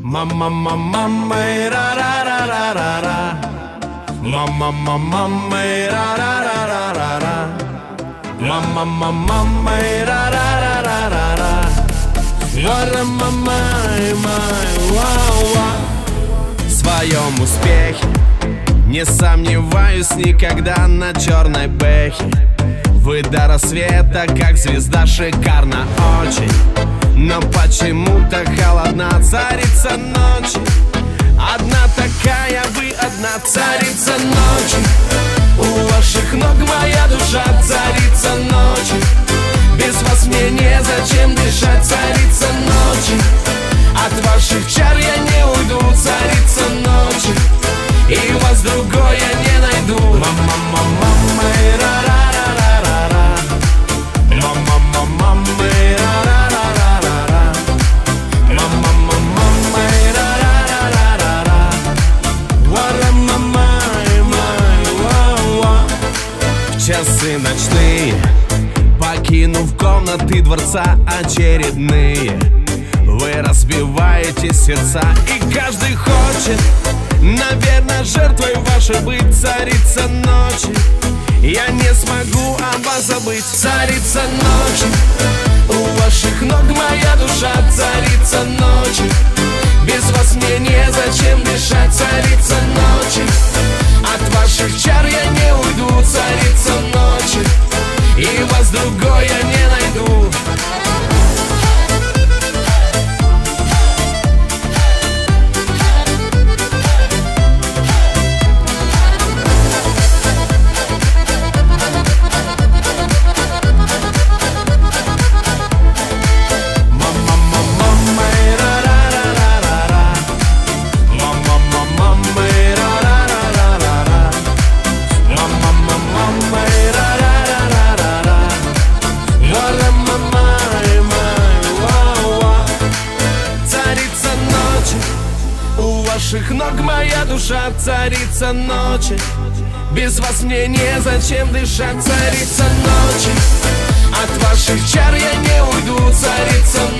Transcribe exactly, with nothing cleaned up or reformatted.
Мама, мама, мама, ра ра ра ра ра ра. Мама, мама, мама, ра ра ра ра ра ра. Мама, мама, мама, ра ра ра ра ра ра. Ра мама, в своем успехе не сомневаюсь никогда на черной бэхе. Вы до рассвета, как звезда, шикарно очень. Но почему-то холодна царица ночи. Одна такая вы, одна царица ночи. У ваших ног моя душа, царица ночи. Без вас мне незачем дышать, царица ночи. От ваших чар я не уйду, царица ночи. И вас другой я не найду. Мама, мама, мама, ра ра ра ра ра ра. Мама, мама, мама, ра ра ра ра ра ра. Мама, мама, мама, ра ра ра ра ра ра. Ва мама, ва. В часы ночные, покинув комнаты дворца очередные, вы разбиваете сердца, и каждый хочет, наверное, жертвой вашей быть, царица ночи. Я не смогу об вас забыть, царица ночи. У ваших ног моя душа, царица ночи. Без вас мне незачем дышать, царица ночи. От ваших чар я не уйду, царица ночи. И вас другой я не найду. Ног моя душа, царица ночи. Без вас мне незачем дышать, царица ночи. От ваших чар я не уйду, царица